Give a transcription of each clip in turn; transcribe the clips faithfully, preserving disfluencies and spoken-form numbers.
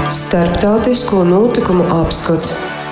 Starptautisko notikumu apskats.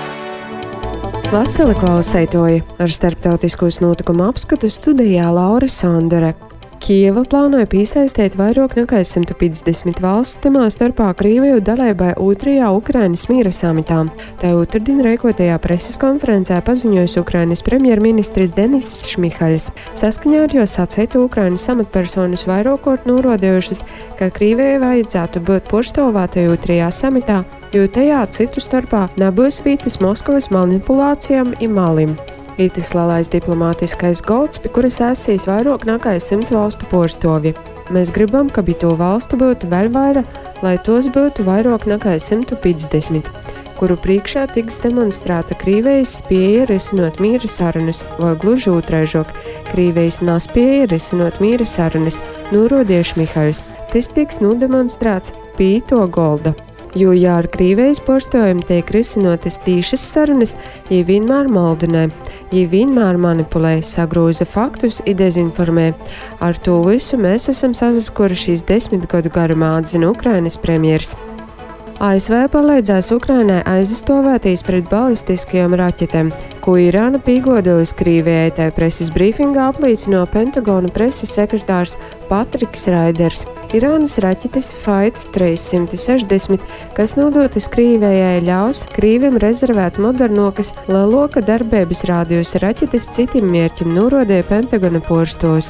Vasarī klausētoja ar starptautiskos notikumu apskatu studijā Laura Sandere. Kijeva plānoja piesaistīt vairāk nekā simt piecdesmit valsts, tamā starpā Krieviju dalībai otrajā Ukrainas miera samitā. Tā otrdien rīkotajā preses konferencē paziņojis Ukrainas premjerministrs Denis Šmihaļs. Saskaņā ar jo sacītu Ukrainas amatpersonas vairākot norādījušas, ka Krievijai vajadzētu būt pārstāvētai otrajā samitā, jo tajā citu starpā nebūs vietas Moskavas manipulācijām un malim. Ītis lielais diplomātiskais golds, pie kuras esīs vairāk nekā simts valstu pārstāvji. Mēs gribam, ka to valstu būtu vēl vairāk, lai tos būtu vairāk nekā simt piecdesmit, kuru priekšā tiks demonstrēta Krievijas spēja risinot miera sarunas, vai gluži otraižok, Krievijas nespēja risinot miera sarunas, norādīja Šmihaļs. Tas tiks nodemonstrēts pie to golda. Jo, ja ar Krievijas pārstāvjiem tiek risinotas tīšas sarunas, viņi vienmēr maldinē, viņi vienmēr manipulē, sagroza faktus un dezinformē. Ar to visu mēs esam sasaskorušies desmit gadu garumā, atzina Ukrainas premjers. A S V palīdzēs Ukrainai aizstāvēties pret balistiskajām raķetēm, ko Irāna piegodojusi Krievijai, tā preses brīfingā apliecino Pentagona preses sekretārs Patriks Raiders. Irānas raķetes Fight trīssimt sešdesmit, kas nodotas Krievijai, ļaus Krieviem rezervēt modernokas lielāka darbības rādījusa raķetes citiem mērķiem, norādīja Pentagona pārstāvis.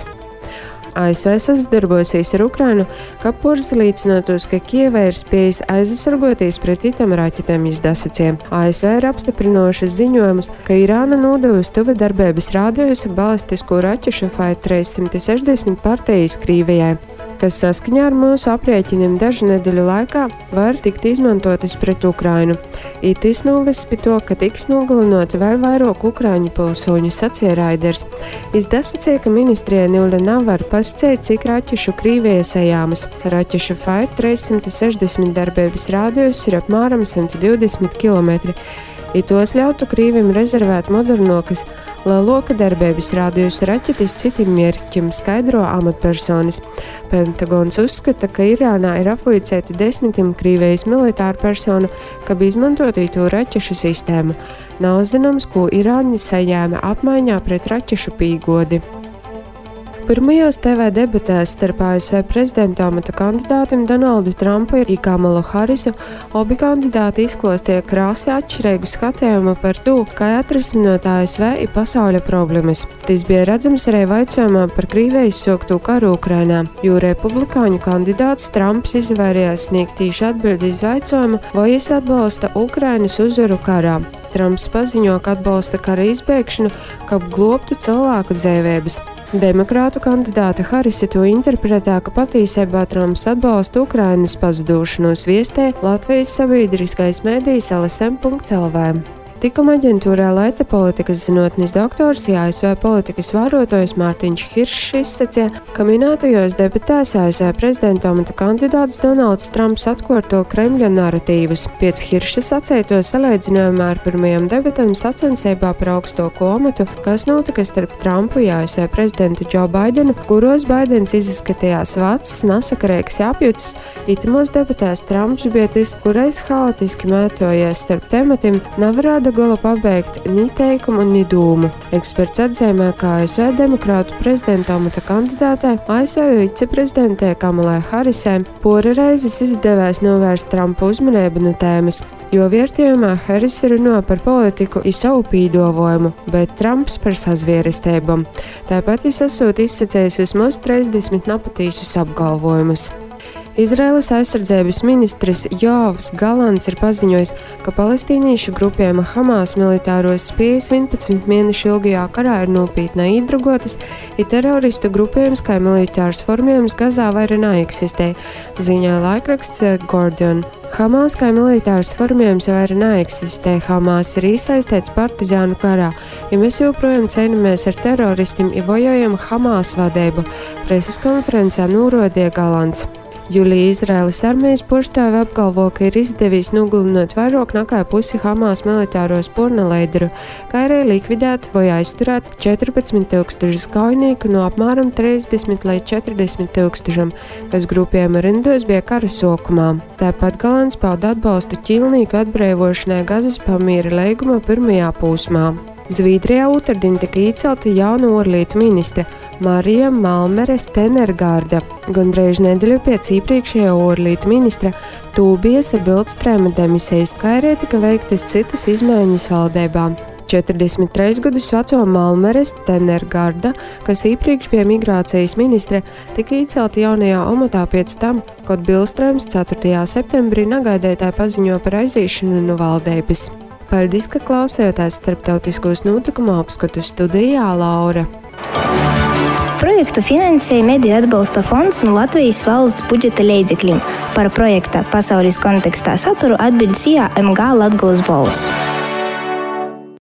A S V sadarbosies ar Ukrainu, ka pārliecinātos, ka Kijevai ir spējas aizsargoties pret itam raķetēm izdasaciem. A S V ir apstiprinošas ziņojumus, ka Irāna nodevusi tuva darbības rādījusa balistisko raķešu Fight trīssimt sešdesmit partijas Krievijai, kas saskaņā ar mūsu aprēķiniem dažu nedēļu laikā var tikt izmantotas pret Ukrainu. Itis noves pie to, ka tiks nogalinoti vēl vairāk Ukraiņu pilsoņu, sacīja Raiders. Izdasacīja, ka ministrijai Nīļa nav var pasacīt, cik raķešu Krievijai sajāmas. Raķešu Fight trīssimt sešdesmit darbības rādījus ir apmēram simt divdesmit kilometri. I tos ļautu Krievim rezervēt modernokas lielāka darbības rādījusa raķetes citiem mērķiem, skaidro amatpersonas. Pentagons uzskata, ka Irānā ir apvuicēti desmitiem Krievijas militāru personu, kad izmantotu to raķešu sistēmu. Nav zināms, ko Irāņi sajēma apmaiņā pret raķešu pīgodi. Pirmajos T V debatēs starp A S V prezidenta amata kandidātiem Donaldu Trumpu un Kamalu Harisu abi kandidāti izklāstīja krāsi atšķirīgu skatījumu par to, kā atrisināt A S V un pasaules problēmas. Tas bija redzams arī vaicājumā par Krievijas sākto karu Ukrainā, jo republikāņu kandidāts Trumps izvairījās sniegt tieši atbildi uz vaicojumu, vai es atbalsta Ukrainas uzvaru karā. Trumps paziņo, ka atbalsta kara izbēgšanu, ka globtu cilvēku dzīvības. Demokrātu kandidāte Harisa to interpretē, ka patiesībā Trumps atbalsta Ukrainas pazudūšanos, viestē Latvijas sabiedriskais mēdījis L S M punkt L V. Tikuma aģentūrā Laita politikas zinātnes doktors, A S V politikas vērotājs Mārtiņš Hiršs izsacīja, ka minētajos debatēs A S V prezidenta amata kandidāts Donalds Trumps atkārto Kremļa naratīvus. Pēc Hirša sacīto salīdzinājumā ar pirmajām debatēm sacensībā par augstāko amatu, kas notika starp Trumpu un A S V prezidentu Džo Baidenu, kuros Baidens izskatījās vecs, nesakarīgs apjucis, itimos debatēs Trumps bija tas, kurais haotiski mētojies starp tematiem, nevarēja gala pabeigt ni teikumu, ni dūmu. Eksperts atzīmē, ka A S V demokrātu prezidenta amata kandidātē A S V viceprezidentē Kamalai Harisai pora reizes izdevās novērst Trumpa uzmanību no tēmas, jo vērtījumā Haris runā par politiku i savu pīdovojumu, bet Trumps par sazvierestību. Tāpat viņš esot izsacējis vismaz trīsdesmit nepatīsus apgalvojumus. Izraēlas aizsardzības ministrs Joavs Galants ir paziņojis, ka palestīniešu grupiem Hamas militāros spējas vienpadsmit mēnešu ilgajā karā ir nopietni iedrugotas, ja teroristu grupējums kā militārs formējums Gazā vairs neeksistē, ziņā laikraksts Guardian. Hamas kā militārs formējums vairs neeksistē, Hamas ir iesaistīts partizānu karā, ja mēs joprojām cīnāmies ar teroristiem un vajojam Hamas vadību, preses konferencē norādīja Galants. Jūlijā Izraēlas armijas porštāvi apgalvo, ka ir izdevies nogalinot vairāk nekā pusi Hamas militāro spornalaideru, kā arī likvidēt vai aizturēt četrpadsmit tūkstošus kaujinieku no apmēram trīsdesmit līdz četrdesmit tūkstošiem, kas grupējuma rindos bija kara sākumā. Tāpat Galants pauda atbalstu ķīlnieku atbrīvošanai Gazas pamiera līguma pirmajā posmā. Zviedrijā otrdien tika iecelta jauna ārlietu ministre Marija Malmere Stenergārda, gandrīz nedēļu pēc iepriekšējā ārlietu ministra Tūbiesa Bildstrēma demisijas, kā arī tika veiktas citas izmaiņas valdībā. četrdesmit trīs gadus veco Malmere Stenergārda, kas iepriekš bija migrācijas ministre, tika iecelta jaunajā amatā pēc tam, kad Bildstrēms ceturtajā septembrī negaidētāji paziņoja par aiziešanu no valdības. Paldies, ka klausījāties starptautiskos notikumu apskatu studijā Laura. Projektu finansēja Mediju atbalsta fonds no Latvijas valsts budžeta līdzekļiem. Par projekta pasaules kontekstā saturu atbild S I A M G Latgolas balss.